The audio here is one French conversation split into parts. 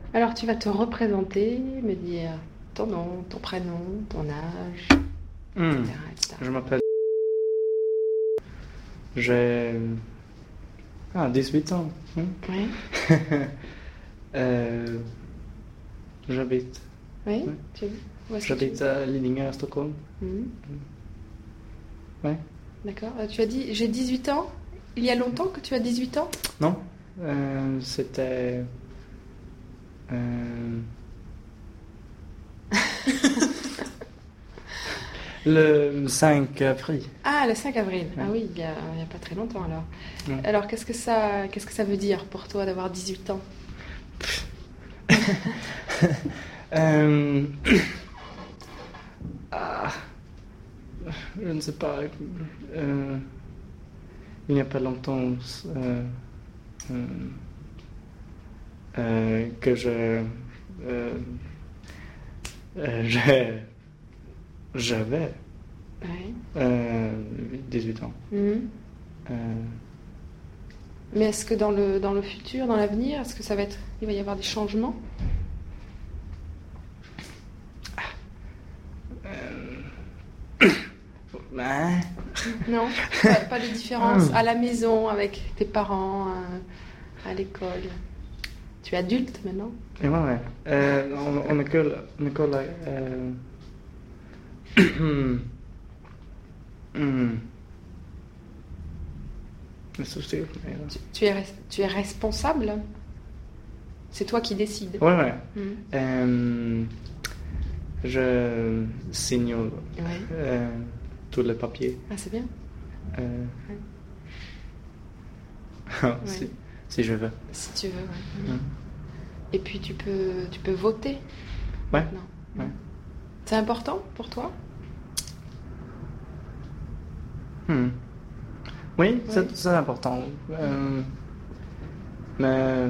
Alors tu vas te représenter, me dire ton nom, ton prénom, ton âge, Hmm. etc., etc. Je m'appelle. J'ai 18 ans. Oui, Euh, j'habite. oui, Ouais. où est-ce que J'habite à Lidingö, à Stockholm. Mhm. Ouais. D'accord. Tu as dit j'ai 18 ans. Il y a longtemps que tu as 18 ans? Non. C'était. Le 5 avril. Ah, le 5 avril. Ouais. Ah oui, il y a pas très longtemps alors. Ouais. Alors qu'est-ce que ça veut dire pour toi d'avoir 18 ans? Euh, ah, je ne sais pas. Il n'y a pas longtemps que j'avais Ouais. 18 ans. Mhm. Euh, Mais est-ce que dans le futur, dans l'avenir, est-ce que il va y avoir des changements? ouais. Non, pas de différence à la maison avec tes parents, à l'école. Tu es adulte maintenant? Et moi, ouais. En école, c'est sûr, mais là. Tu es responsable? C'est toi qui décides. Ouais, ouais. Mhm. Je signe Ouais. tous les papiers. Ah, c'est bien. Euh, Ouais. si je veux. Si tu veux, ouais. Mm. Et puis tu peux voter Ouais. maintenant. Ouais. C'est important pour toi? Hmm. Oui, Ouais. c'est important. Mais.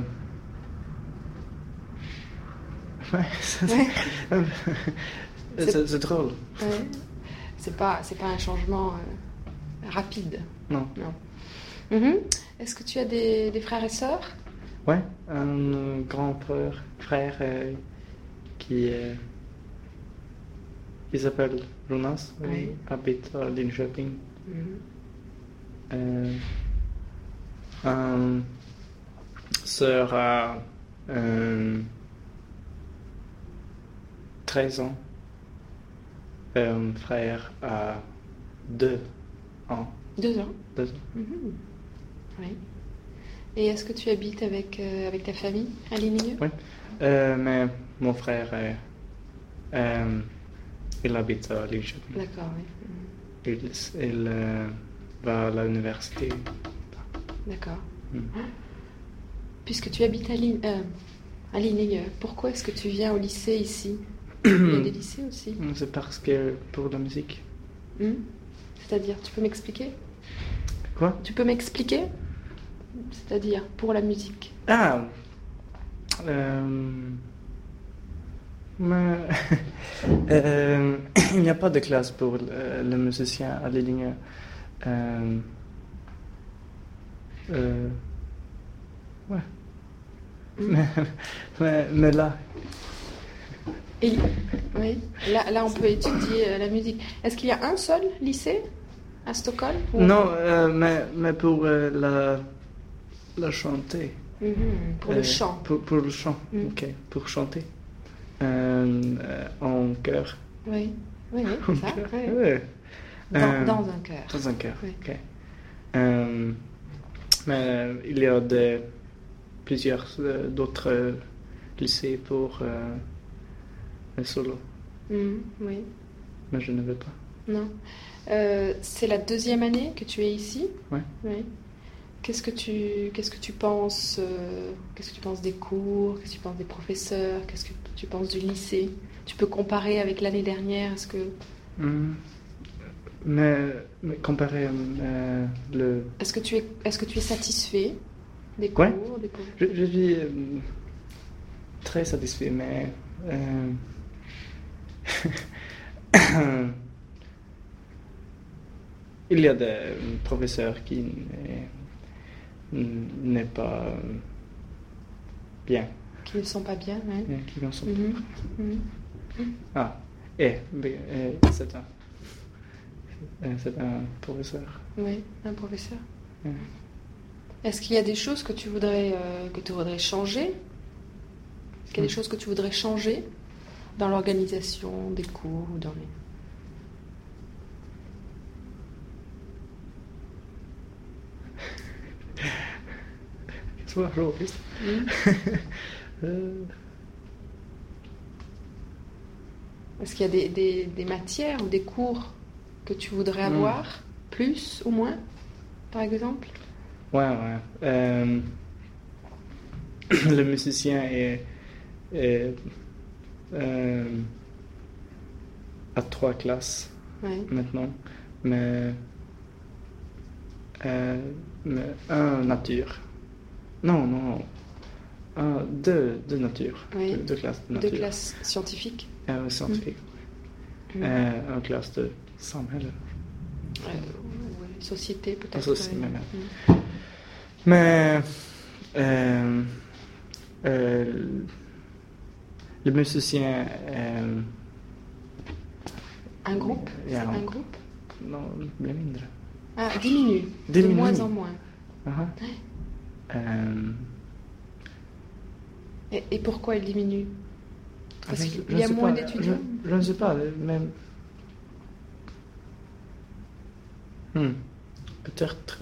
Ouais, Ouais. c'est drôle. Ouais. C'est pas un changement rapide. Non. Non. Mhm. Est-ce que tu as des frères et sœurs? Ouais, un grand frère qui s'appelle Jonas, Oui. habite à Linköping. Mhm. Un sœur à 13 ans. Et un frère à 2 ans. 2 ans. 2 ans. Mhm. Oui. Et est-ce que tu habites avec ta famille à Linnieux? Oui. Mais mon frère, il habite à Linköping. D'accord, oui. Mhm. Il va à l'université. D'accord. Mm. Puisque tu habites à Linnieux, pourquoi est-ce que tu viens au lycée ici? Il y a des lycées aussi. C'est parce que pour la musique. Hmm. C'est-à-dire, tu peux m'expliquer? Quoi? Tu peux m'expliquer? C'est-à-dire, pour la musique. Ah, mais, il n'y a pas de classe pour les musiciens à Lidingö. Ouais. Mais là, Et, oui, là, on peut étudier la musique. Est-ce qu'il y a un seul lycée à Stockholm? non, mais pour la chanter. Mhm. Pour le chant. Pour le chant, ok, pour chanter. En chœur. Oui, oui, c'est ça. Oui. Ouais. Dans un chœur. Dans un chœur, Oui. ok. Mais il y a plusieurs d'autres lycées pour le solo, Oui, mais je ne veux pas. non. C'est la 2e année que tu es ici? Ouais. Oui. Qu'est-ce que tu penses qu'est-ce que tu penses des cours? Qu'est-ce que tu penses des professeurs? Qu'est-ce que tu penses du lycée? Tu peux comparer avec l'année dernière? Est-ce que Mais comparer le... est-ce que tu es satisfait des Ouais. cours, des Je suis très satisfait, mais il y a des professeurs qui n'est pas bien. qui ne sont pas bien, ouais. qui ne sont pas Mhm. prêts. Mhm. Ah, c'est un professeur. Oui, un professeur. Ouais. Est-ce qu'il y a des choses que tu voudrais changer? Est-ce qu'il y a des choses que tu voudrais changer dans l'organisation des cours ou dans les... Svår fråga. Est-ce qu'il y a des matières ou des cours que tu voudrais avoir, plus ou moins, par exemple? Ouais. Le musicien est à 3 classes maintenant, mais un nature. Non. Deux nature. Oui. Deux classes de nature. 2 classes scientifiques. Scientifique. En classe de samhälle. Société peut-être. Société, mais le musicien... un groupe? Ja. Un groupe? Non, det blir mindre. Ah, diminue. De Diminue. moins en moins. Aha. Et pourquoi il diminue? Parce je qu'il y a sais moins pas, d'étudiants? Je ne sais pas, mais... Peut-être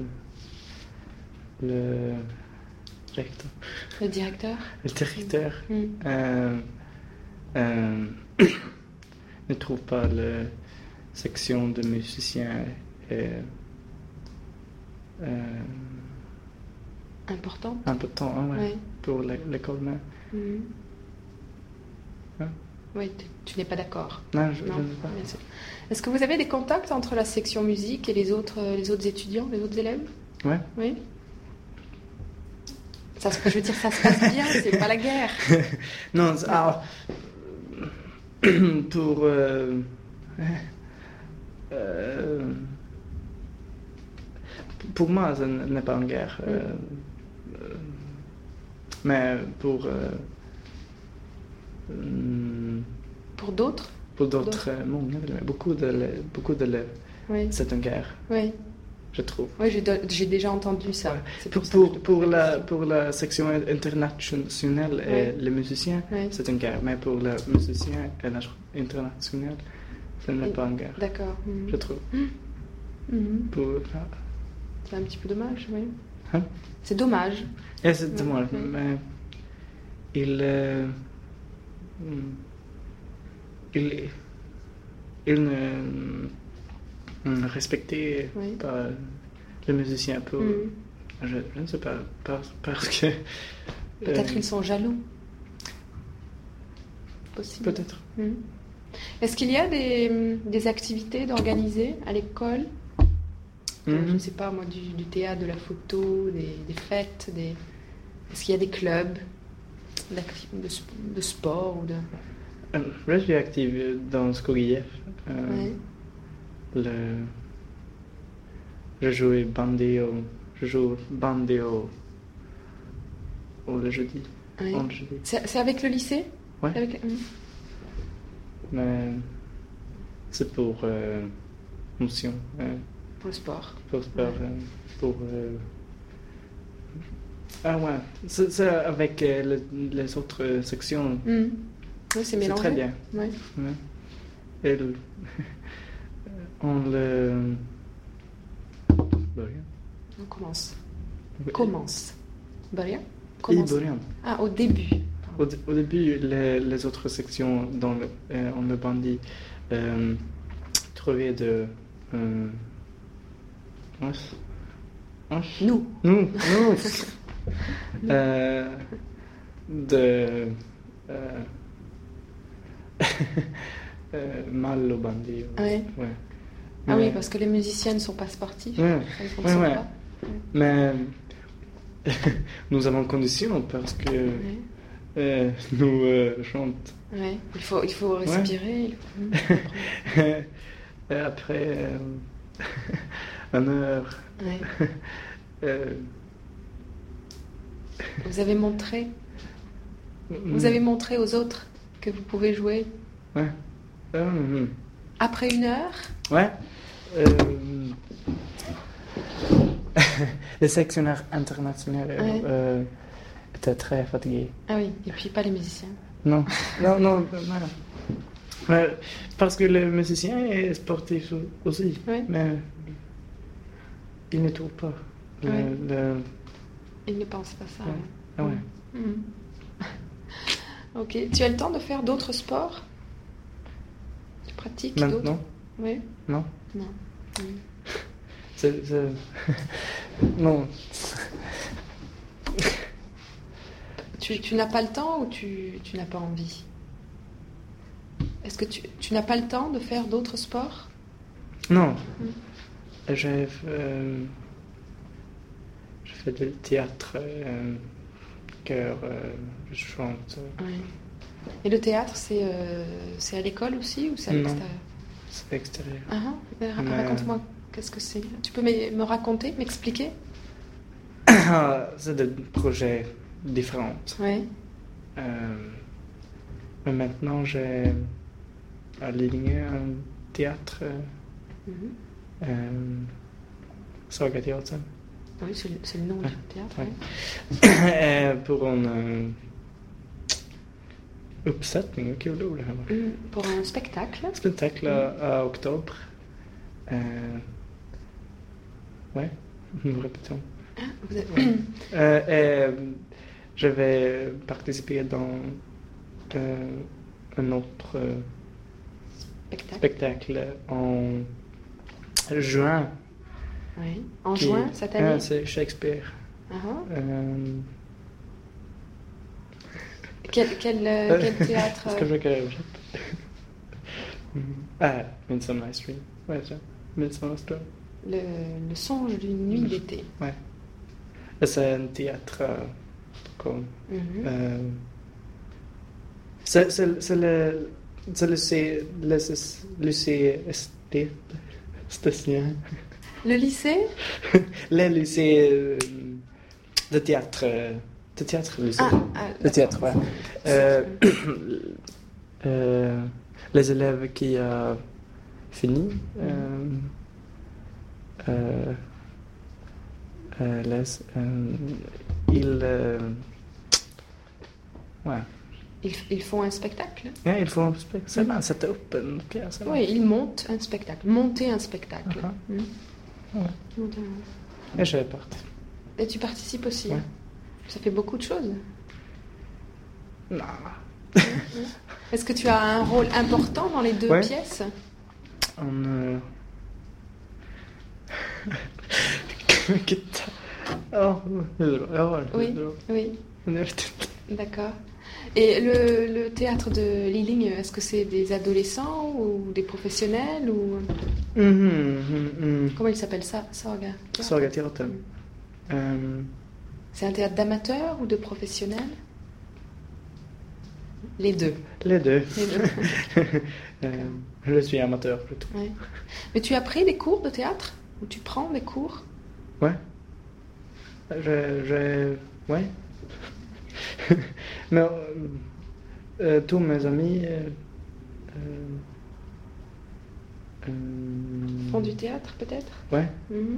le recteur. Le directeur? Le directeur ne trouve pas la section de musiciens Important? important pour l'école. Oui, tu n'es pas d'accord. Non, je ne sais pas. Bien sûr. Est-ce que vous avez des contacts entre la section musique et les autres étudiants, les autres élèves? Ouais. Oui. Je veux dire, ça se passe bien, c'est pas la guerre. Non, pour pour moi, ce n'est pas une guerre. Mais pour d'autres? Pour d'autres, beaucoup d'élèves, c'est une guerre. Oui. Je trouve. Oui, j'ai déjà entendu ça. Ouais. C'est pour la section internationale et les musiciens, c'est une guerre. Mais pour les musiciens internationaux, ce n'est pas une guerre. D'accord. Je trouve. C'est un petit peu dommage, oui. Hein? C'est dommage. C'est dommage, mais il ne respectait pas les musiciens pour... Je ne sais pas, parce que... Peut-être qu'ils sont jaloux. Possible. Peut-être. Est-ce qu'il y a des activités d'organiser à l'école? Je ne sais pas, moi, du théâtre, de la photo, des fêtes, Est-ce qu'il y a des clubs de sport ou de... Je suis active dans Skogiev. Je joue bandé au le jeudi. C'est avec le lycée? Oui. Mais c'est pour motion. Pour le sport. Pour le sport. C'est avec les autres sections. Oui, c'est mélangé. C'est très bien. Ouais. Et on le... On commence. Oui. Commence. Börja? I början. Ah, au début. Au début, les autres sections on le bandit trouvaient de... Nous. De mal au bandit. Ouais. Ah oui, parce que les musiciens ne sont pas sportifs. Ouais. Mais nous avons condition parce que nous chantons. Ouais. Il faut respirer. Et après une heure. Vous avez montré Vous avez montré aux autres que vous pouvez jouer. Ouais. Après 1 heure. Ouais. Les sectionnaires internationaux étaient très fatigués. Ah oui, et puis pas les musiciens. Non. Parce que le musicien est sportif aussi. Oui. Mais il ne trouve pas. Il ne pense pas ça. Ouais. Ouais. Ah ouais. Ok. Tu as le temps de faire d'autres sports? Tu pratiques d'autres? Maintenant? Oui. Non. Non. Non. Tu n'as pas le temps ou tu n'as pas envie? Est-ce que tu n'as pas le temps de faire d'autres sports? Non. Je fais du théâtre, chœur, je chante. Oui. Et le théâtre, c'est à l'école aussi ou c'est à l'extérieur? C'est extérieur. Raconte-moi, qu'est-ce que c'est? Tu peux me raconter, m'expliquer? C'est des projets différents. Oui. Mais maintenant, j'ai aligné un théâtre, Sorgateatern. Oui, c'est le nom du théâtre. Ouais. Pour une uppsättning, vad kul ord det här var. Pour un spectacle. Spectacle à octobre. Ouais, nous répétons. Je vais participer dans un autre spectacle en juin. Oui. En juin, cette année? C'est Shakespeare. Quel théâtre? Ska försöka översätta. Midsummer Night's Dream. Vad heter det? Midsummer Dream. Le songe d'une nuit d'été. Ouais. C'est un théâtre comme... C'est le lycée estétien. Le lycée? Le lycée de théâtre. De théâtre, lycée. De théâtre, ouais. Les élèves qui ont fini Ils font un spectacle? Ja, ils font un spectacle. C'est man sätter upp en pjäs. Oui, ils montent un spectacle. Monter un spectacle. Ouais. Et je vais partir. Et tu participes aussi? Ouais. Ça fait beaucoup de choses. Non. Est-ce que tu as un rôle important dans les deux pièces? Oui. D'accord. Et le théâtre de Liling, est-ce que c'est des adolescents ou des professionnels ou... Comment il s'appelle ça? Sorgateatern. C'est un théâtre d'amateurs ou de professionnels? Les deux. Je suis amateur plutôt. Ouais. Mais tu as pris des cours de théâtre? Ou tu prends des cours? Ouais. Ouais. Mais tous mes amis font du théâtre peut-être? Ouais.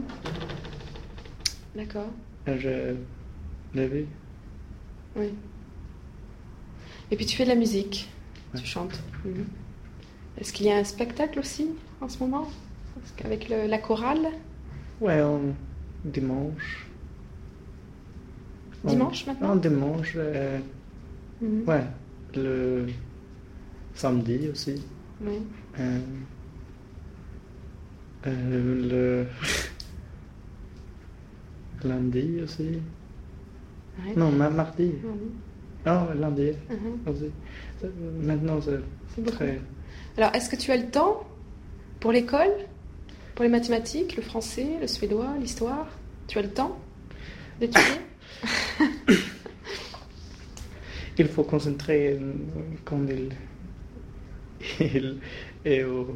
D'accord. Je l'ai vu. Oui. Et puis tu fais de la musique, tu chantes. Est-ce qu'il y a un spectacle aussi en ce moment? Avec la chorale? Ouais, dimanche. Dimanche maintenant? Non, dimanche. Ouais, le samedi aussi. Oui. Le lundi aussi. Ouais. Non, mardi. Non, lundi aussi. Maintenant, c'est très... Alors, est-ce que tu as le temps pour l'école? Pour les mathématiques, le français, le suédois, l'histoire? Tu as le temps d'étudier? Il faut concentrer quand il est au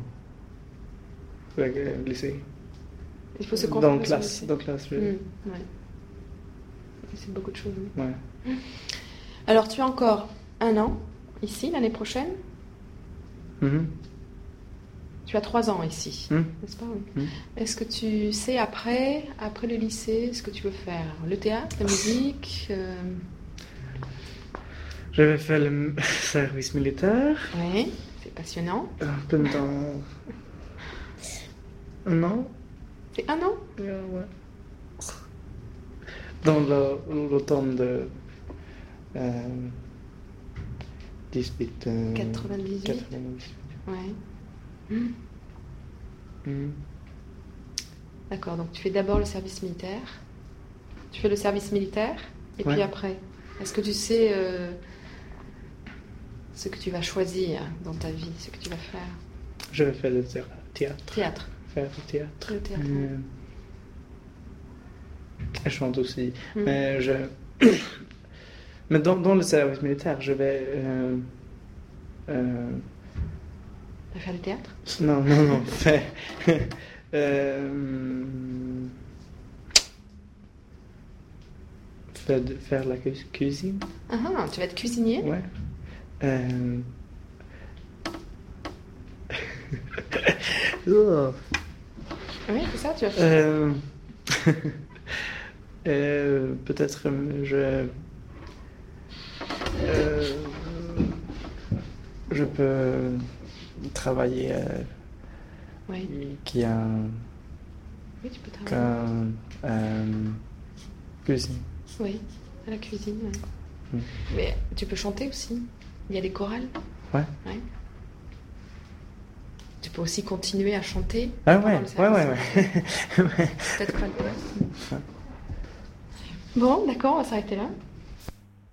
lycée. Il faut se concentrer dans classe. Ouais. C'est beaucoup de choses. Ouais. Alors, tu as encore 1 an ici l'année prochaine. Tu as 3 ans ici, n'est-ce pas? Oui. Est-ce que tu sais après le lycée, ce que tu veux faire? Le théâtre, la musique Je vais faire le service militaire. Oui, c'est passionnant. Pendant 1 an. C'est 1 an? Ouais. Dans l'automne de 98. Ouais. D'accord, donc tu fais d'abord le service militaire. Tu fais le service militaire et puis après, est-ce que tu sais ce que tu vas choisir dans ta vie, ce que tu vas faire? Je vais faire le théâtre. Faire du théâtre. Le théâtre. Je chante aussi. Mais dans le service militaire, je vais... faire du théâtre? Non. Faire la cuisine. Tu vas être cuisinier? Ouais. Oui, c'est ça, tu vas faire. Peut-être je peux travailler qui a tu peux travailler. Cuisine. Oui, à la cuisine. Ouais. Mais tu peux chanter aussi. Il y a des chorales. Ouais. Tu peux aussi continuer à chanter. Ouais. Peut-être pas le théâtre. Bon, d'accord, on va s'arrêter là.